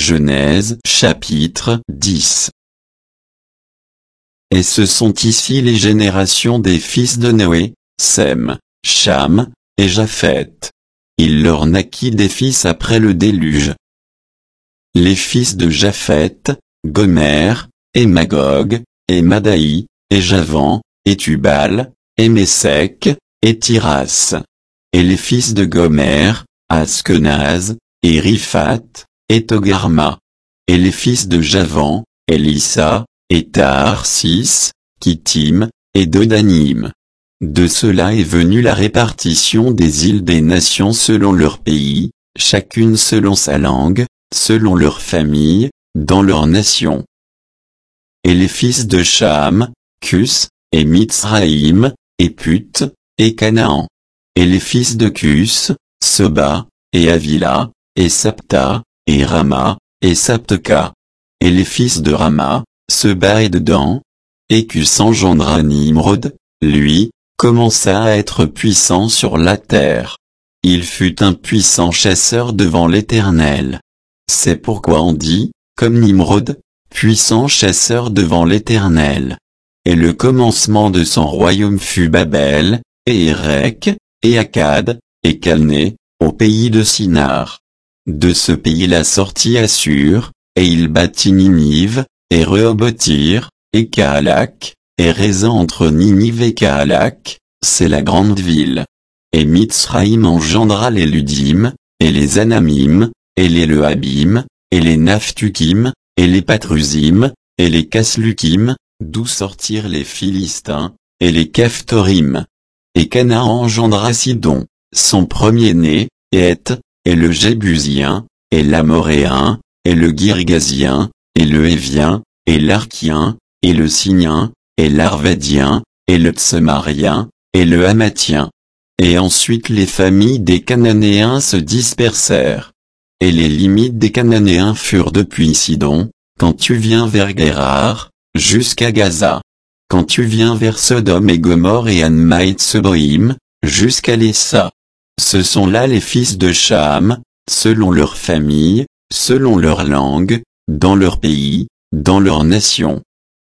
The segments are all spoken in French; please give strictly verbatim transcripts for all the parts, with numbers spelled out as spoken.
Genèse chapitre dix. Et ce sont ici les générations des fils de Noé, Sem, Cham, et Japheth. Il leur naquit des fils après le déluge. Les fils de Japheth, Gomer, et Magog, et Madaï, et Javan, et Tubal, et Mésec, et Tiras. Et les fils de Gomer, Askenaz, et Riphath, et Togarma. Et les fils de Javan, Elissa, et Tarsis, Kittim, et Dodanim. De cela est venue la répartition des îles des nations selon leur pays, chacune selon sa langue, selon leur famille, dans leur nation. Et les fils de Cham, Cus, et Mitzraïm, et Put, et Canaan. Et les fils de Cus, Soba, et Avila, et Sapta, et Rama, et Sapteka. Et les fils de Rama, Seba et Dedan. Et Cus engendra Nimrod, lui, commença à être puissant sur la terre. Il fut un puissant chasseur devant l'Éternel. C'est pourquoi on dit, comme Nimrod, puissant chasseur devant l'Éternel. Et le commencement de son royaume fut Babel, et Érec, et Akkad, et Calné, au pays de Sinar. De ce pays la sortit Assur, et il bâtit Ninive, et Rehoboth-ir, et Kaalak, et Rézin entre Ninive et Kaalak, c'est la grande ville. Et Mitzraïm engendra les Ludim, et les Anamim, et les Lehabim, et les Naphtukim, et les Patrusim, et les Kaslukim, d'où sortirent les Philistins, et les Caphtorim. Et Canaan engendra Sidon, son premier-né, et Heth, et le Jébusien, et l'Amoréen, et le Girgasien, et le Hévien, et l'Arkien, et le Sinien, et l'Arvédien, et le Tsemarien, et le Hamathien. Et ensuite les familles des Cananéens se dispersèrent. Et les limites des Cananéens furent depuis Sidon, quand tu viens vers Guérar, jusqu'à Gaza. Quand tu viens vers Sodome et Gomorrhe et Anmaït-Seboïm, jusqu'à Lessa. Ce sont là les fils de Cham, selon leur famille, selon leur langue, dans leur pays, dans leur nation.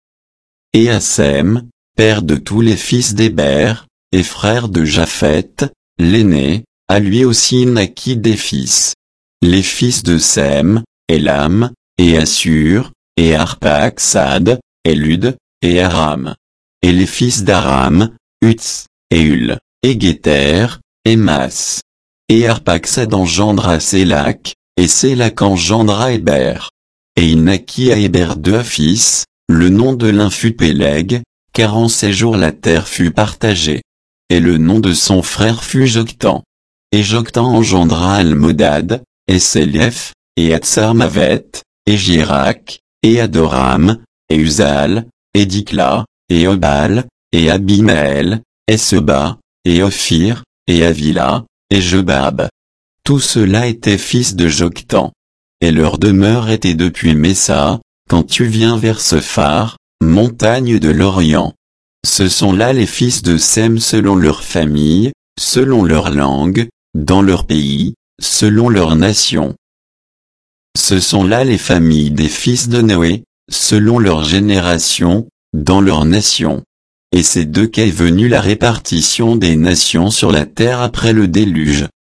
Et Assem, père de tous les fils d'Héber, et frère de Japheth, l'aîné, à lui aussi naquit des fils. Les fils de Sem, Élam, et Assur, et Arphaxad, et Lud, et Aram. Et les fils d'Aram, Uts, et Hul, et Guéter, et Mas. Et Arphaxad engendra Sélak, et Sélak engendra Héber. Et il naquit à Héber deux fils, le nom de l'un fut Péleg, car en ces jours la terre fut partagée. Et le nom de son frère fut Joktan. Et Joktan engendra Almodad, et Sélef, et Hatsarmavet, et Jirak, et Adoram, et Uzal, et Dikla, et Obal, et Abimaël, et Seba, et Ophir, et Avila, et Jobab. Tout cela était fils de Joktan. Et leur demeure était depuis Messa, quand tu viens vers Sephar, montagne de l'Orient. Ce sont là les fils de Sem selon leur famille, selon leur langue, dans leur pays, selon leur nation. Ce sont là les familles des fils de Noé, selon leur génération, dans leur nation. Et c'est de qu'est venue la répartition des nations sur la terre après le déluge.